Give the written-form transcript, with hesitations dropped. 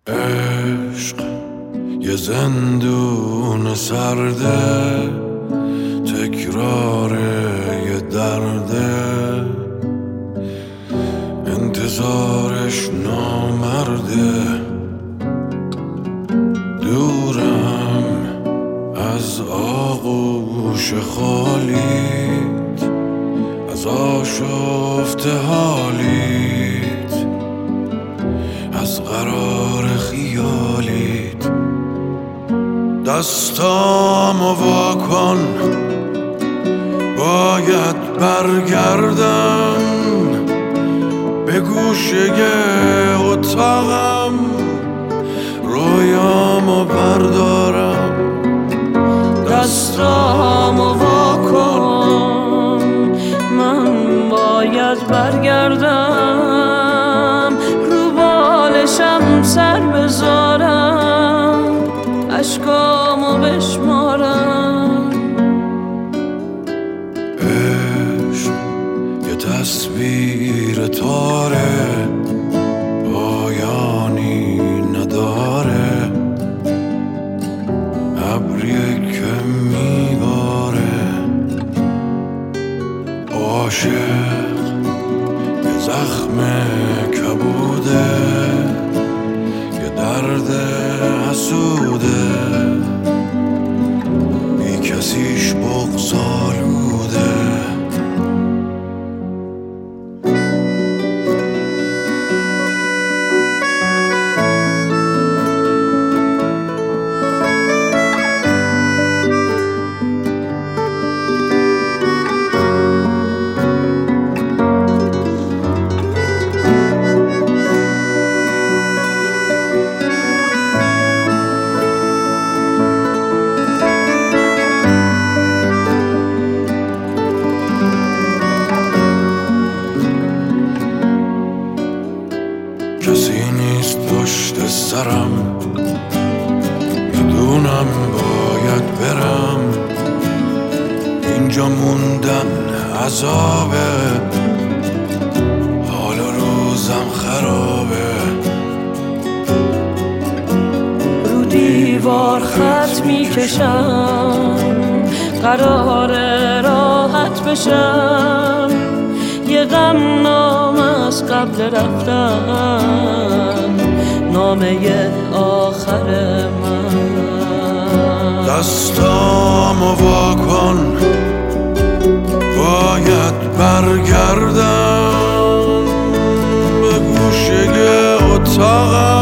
عشق یه زندون سرده، تکرار یه درده، انتظارش نامرده. دورم از آغوش خالیت، از آشفته حالیت، از قرار خیالیت. دستامو واکن، باید برگردم به گوشه اتاقم، رویامو بردارم. دستامو واکن، من باید برگردم، رو بالشم سر بذارم، اشکامو بشمارم. عشق یه تصویر تاره، پایانی نداره، ابریه که میباره. عاشق یه زخم کبوده، یه درد حسوده، بی کسیش بغض‌آلوده. کسی نیست پشت سرم، میدونم باید برم، اینجا موندن عذابه، حال روزم خرابه. رو دیوار خط میکشم، قراره راحت بشم، یه غم نامه از قبل رفتن، نامه آخر من. دستامو واکن، باید برگردم به گوشه اتاقم،